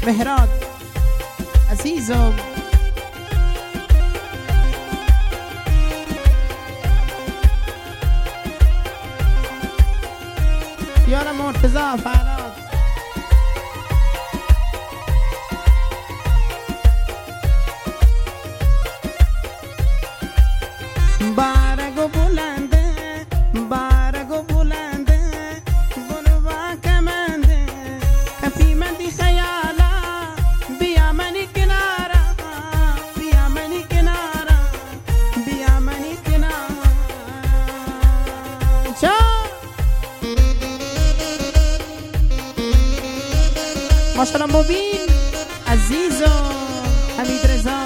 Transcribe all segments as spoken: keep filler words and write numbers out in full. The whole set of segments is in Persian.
مهراد عزیزم یارم مرتضا فراد بارگو بلنده بارگو بلنده برو با کمنده کپی مندی خیالا بیا منی کنارا بیا منی کنارا بیا منی کنارا چا ماشاءالله مبین عزیزو حمید رضا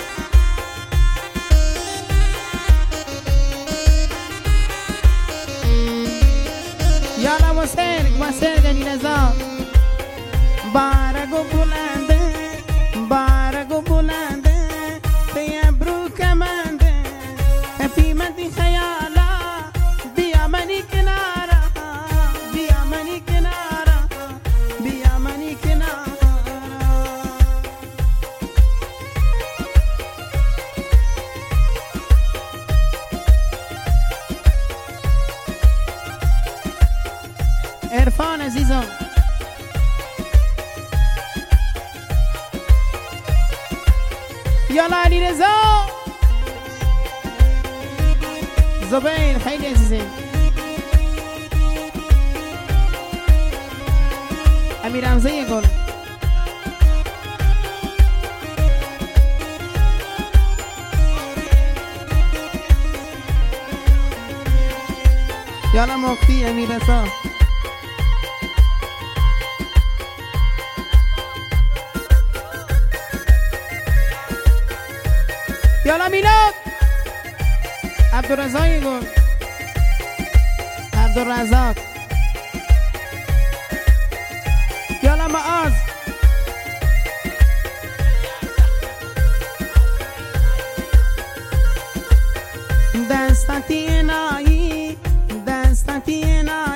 یالا وسیل وسیل گنی رضا بارگو بلنده بارگو بلنده بیا برو کمنده کفی مندی خیالا بیا منی کنارا بیا منی کنارا بیا منی کنارا عرفان عزیزم یالا علی رضا زبیر خیلی عزیزه امیر حمزه گل یالا مفتی امیر رضا یالا میلاد عبدالرزاق گل عبدالرزاق یالا معاذ دستتی نایی دستتی نایی